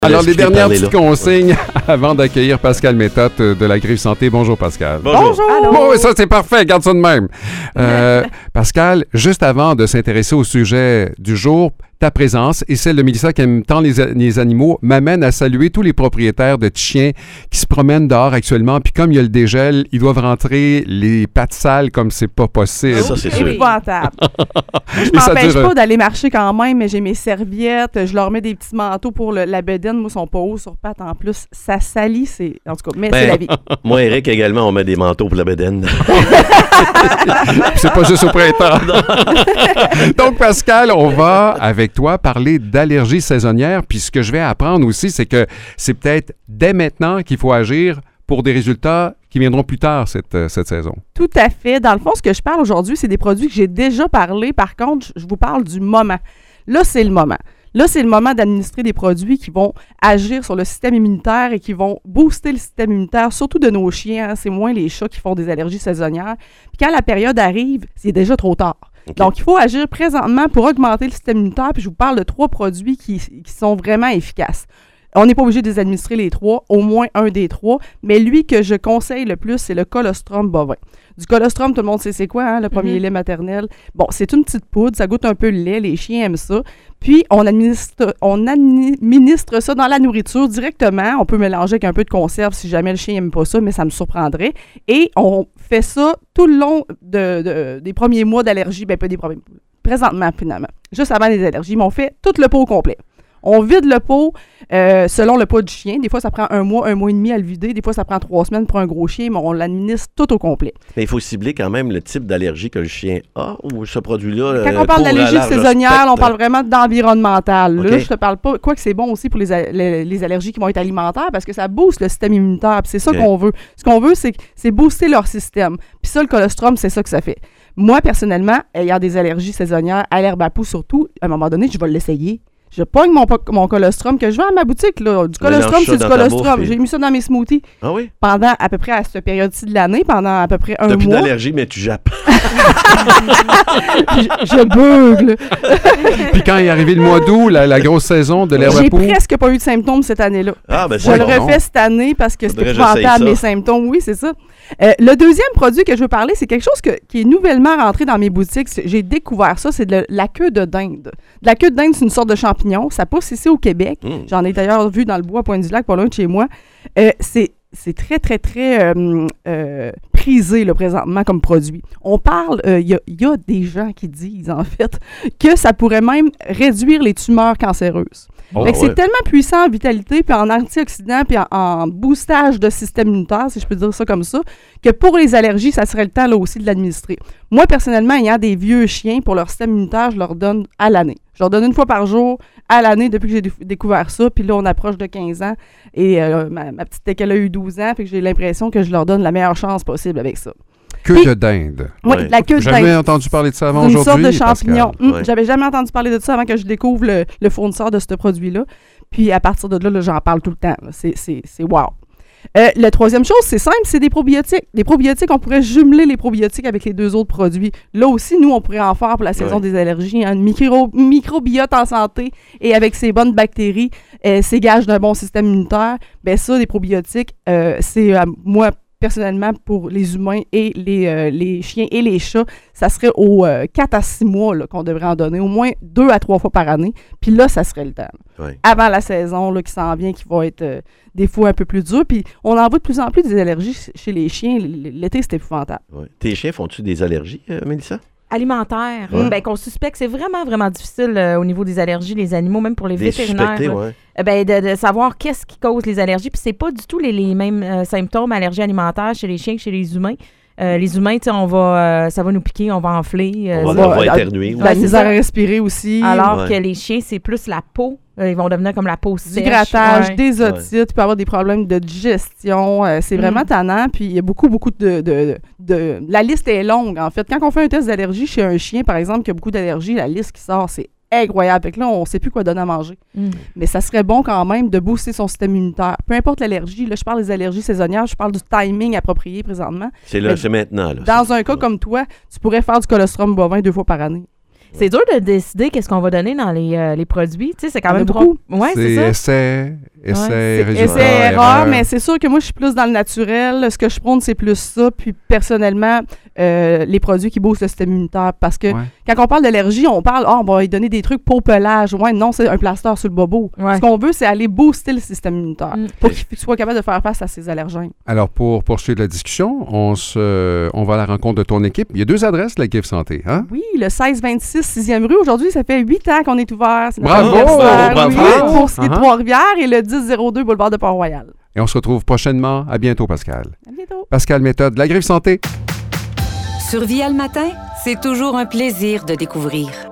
Alors, les dernières petites consignes avant d'accueillir Pascal Méthode de la Griffe Santé. Bonjour, Pascal. Bonjour. Bon, ça, c'est parfait. Garde ça de même. Pascal, juste avant de s'intéresser au sujet du jour, ta présence et celle de Mélissa qui aime tant les animaux m'amène à saluer tous les propriétaires de petits chiens qui se promènent dehors actuellement. Puis comme il y a le dégel, ils doivent rentrer les pattes sales comme c'est pas possible. Ça, c'est sûr. Épouvantable. Je m'empêche pas d'aller marcher quand même, mais j'ai mes serviettes, je leur mets des petits manteaux pour la bedaine. Moi, ils sont pas hauts sur pattes en plus. Ça salit, en tout cas, mais c'est la vie. Moi, Eric, également, on met des manteaux pour la bedaine. C'est pas juste au printemps. Donc, Pascal, on va, avec toi, parler d'allergies saisonnières. Puis ce que je vais apprendre aussi, c'est que c'est peut-être dès maintenant qu'il faut agir pour des résultats qui viendront plus tard cette saison. Tout à fait. Dans le fond, ce que je parle aujourd'hui, c'est des produits que j'ai déjà parlé. Par contre, je vous parle du moment. Là, c'est le moment. Là, c'est le moment d'administrer des produits qui vont agir sur le système immunitaire et qui vont booster le système immunitaire, surtout de nos chiens. Hein. C'est moins les chats qui font des allergies saisonnières. Puis quand la période arrive, c'est déjà trop tard. Okay. Donc, il faut agir présentement pour augmenter le système immunitaire. Puis je vous parle de 3 produits qui sont vraiment efficaces. On n'est pas obligé de les administrer les 3, au moins un des 3, mais lui que je conseille le plus, c'est le colostrum bovin. Du colostrum, tout le monde sait c'est quoi, hein, le premier lait maternel. Bon, c'est une petite poudre, ça goûte un peu le lait, les chiens aiment ça. Puis, on administre ça dans la nourriture directement. On peut mélanger avec un peu de conserve si jamais le chien n'aime pas ça, mais ça me surprendrait. Et on fait ça tout le long des premiers mois d'allergie, bien pas des premiers, présentement, finalement, juste avant les allergies, mais on fait tout le pot au complet. On vide le pot selon le poids du chien. Des fois, ça prend un mois et demi à le vider. Des fois, ça prend 3 semaines pour un gros chien, mais on l'administre tout au complet. Mais il faut cibler quand même le type d'allergie que le chien a ou ce produit-là. Quand on parle d'allergie saisonnière, on parle vraiment d'environnemental. Okay. Là, je te parle pas. Quoi que c'est bon aussi pour les allergies qui vont être alimentaires parce que ça booste le système immunitaire. C'est ça qu'on veut. Ce qu'on veut, c'est booster leur système. Puis ça, le colostrum, c'est ça que ça fait. Moi, personnellement, ayant des allergies saisonnières, à l'herbe à poux surtout, à un moment donné, je vais l'essayer. Je pogne mon colostrum que je vends à ma boutique. Là. Du colostrum, c'est du colostrum. J'ai mis ça dans mes smoothies. Ah oui? Pendant à peu près à cette période-ci de l'année, pendant à peu près un mois. T'as plus d'allergie, mais tu jappes. je bugle. Puis quand est arrivé le mois d'août, la grosse saison de l'herbe à poux. J'ai presque pas eu de symptômes cette année-là. Ah, ben je le refais cette année parce que c'était épouvantable mes symptômes. Oui, c'est ça. Le deuxième produit que je veux parler, c'est quelque chose qui est nouvellement rentré dans mes boutiques. J'ai découvert ça, c'est de la queue de dinde. De la queue de dinde, c'est une sorte de champignon. Ça pousse ici au Québec. J'en ai d'ailleurs vu dans le bois à Pointe-du-Lac, pas loin de chez moi. C'est très, très, très prisé là, présentement comme produit. On parle, il y a des gens qui disent, en fait, que ça pourrait même réduire les tumeurs cancéreuses. C'est tellement puissant en vitalité, puis en antioxydants, puis en boostage de système immunitaire, si je peux dire ça comme ça, que pour les allergies, ça serait le temps là aussi de l'administrer. Moi, personnellement, ayant des vieux chiens, pour leur système immunitaire, je leur donne à l'année. Je leur donne 1 fois par jour à l'année depuis que j'ai découvert ça. Puis là, on approche de 15 ans. Et ma petite, elle a eu 12 ans. Fait que j'ai l'impression que je leur donne la meilleure chance possible avec ça. Queue de dinde. Oui, la queue de dinde. Jamais entendu parler de ça avant aujourd'hui, une sorte de champignon. J'avais jamais entendu parler de ça avant que je découvre le fournisseur de ce produit-là. Puis à partir de là, j'en parle tout le temps. C'est wow. La troisième chose, c'est simple, c'est des probiotiques. Des probiotiques, on pourrait jumeler les probiotiques avec les 2 autres produits. Là aussi, nous, on pourrait en faire pour la saison des allergies. Hein, une microbiote en santé et avec ses bonnes bactéries, ses gages d'un bon système immunitaire. Bien ça, des probiotiques, c'est moi, personnellement, pour les humains et les chiens et les chats, ça serait aux 4 à 6 mois là, qu'on devrait en donner, au moins 2 à 3 fois par année. Puis là, ça serait le temps. Oui. Avant la saison là, qui s'en vient, qui va être des fois un peu plus dur. Puis on en voit de plus en plus des allergies chez les chiens. L'été, c'est épouvantable. Oui. Tes chiens font-tu des allergies, Mélissa? Alimentaire. Ouais. Qu'on suspecte, c'est vraiment, vraiment difficile au niveau des allergies, les animaux, même pour les vétérinaires. De savoir qu'est-ce qui cause les allergies. Puis c'est pas du tout les mêmes symptômes allergies alimentaires chez les chiens que chez les humains. Les humains, ça va nous piquer, on va enfler. On va éternuer. La misère à respirer aussi. Alors que les chiens, c'est plus la peau. Ils vont devenir comme la peau sèche. Du grattage, des otites, il peut y avoir des problèmes de digestion. C'est vraiment tannant. Puis il y a beaucoup de... La liste est longue, en fait. Quand on fait un test d'allergie chez un chien, par exemple, qui a beaucoup d'allergies, la liste qui sort, c'est incroyable. Fait que là, on ne sait plus quoi donner à manger. Mais ça serait bon quand même de booster son système immunitaire. Peu importe l'allergie. Là, je parle des allergies saisonnières. Je parle du timing approprié présentement. C'est maintenant. Là, dans un cas comme toi, tu pourrais faire du colostrum bovin 2 fois par année. C'est dur de décider qu'est-ce qu'on va donner dans les produits. Tu sais, c'est quand même beaucoup. Ouais, c'est ça. Essai, résultat, erreur, mais c'est sûr que moi, je suis plus dans le naturel. Ce que je prône, c'est plus ça. Puis, personnellement, les produits qui boostent le système immunitaire. Parce que quand on parle d'allergie, on parle, on va lui donner des trucs pour pelage. Ouais, non, c'est un plaster sur le bobo. Ouais. Ce qu'on veut, c'est aller booster le système immunitaire pour qu'il soit capable de faire face à ses allergènes. Alors, pour poursuivre la discussion, on va à la rencontre de ton équipe. Il y a 2 adresses, la GIF Santé. Hein? Oui, le 1626 6e rue. Aujourd'hui, ça fait 8 ans qu'on est ouvert. C'est bravo! Oui, pour ce qui est de Trois-Rivières et le 1002 boulevard de Port-Royal. Et on se retrouve prochainement. À bientôt, Pascal. À bientôt. Pascal Méthode, la GIF Santé. Sur Via le matin, c'est toujours un plaisir de découvrir.